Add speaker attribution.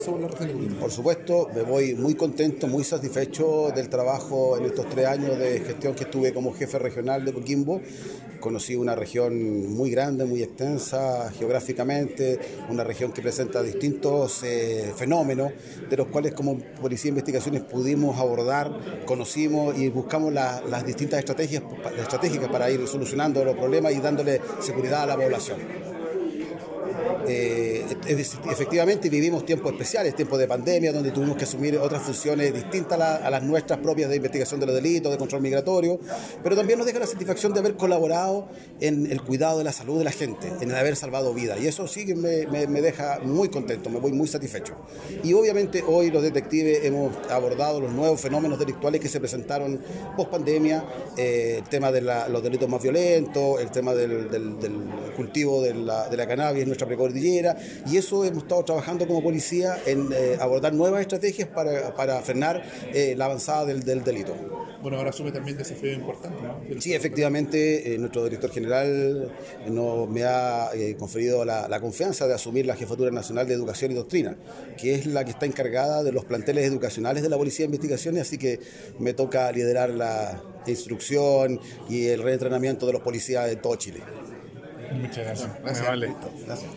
Speaker 1: sobre la región de Coquimbo.
Speaker 2: Por supuesto, me voy muy contento, muy satisfecho del trabajo en estos 3 años de gestión que estuve como jefe regional de Coquimbo. Conocí una región muy grande, muy extensa geográficamente, una región que presenta distintos fenómenos, de los cuales como Policía de Investigaciones pudimos abordar, conocimos y buscamos las distintas estratégicas para ir solucionando los problemas y dándole seguridad a la población. Efectivamente vivimos tiempos especiales, tiempos de pandemia, donde tuvimos que asumir otras funciones distintas a las nuestras propias de investigación de los delitos, de control migratorio, pero también nos deja la satisfacción de haber colaborado en el cuidado de la salud de la gente, en el haber salvado vidas, y eso sí que me deja muy contento, me voy muy satisfecho. Y obviamente hoy los detectives hemos abordado los nuevos fenómenos delictuales que se presentaron post pandemia, el tema de los delitos más violentos, el tema del cultivo de la cannabis en nuestra precordillera, y eso hemos estado trabajando como policía en abordar nuevas estrategias para frenar la avanzada del delito.
Speaker 1: Bueno, ahora asume también desafíos importantes, ¿no?
Speaker 2: Sí, efectivamente, nuestro director general me ha conferido la confianza de asumir la Jefatura Nacional de Educación y Doctrina, que es la que está encargada de los planteles educacionales de la Policía de Investigaciones, así que me toca liderar la instrucción y el reentrenamiento de los policías de todo Chile.
Speaker 3: Muchas gracias.
Speaker 1: Gracias.
Speaker 3: Muy amable.
Speaker 2: Gracias.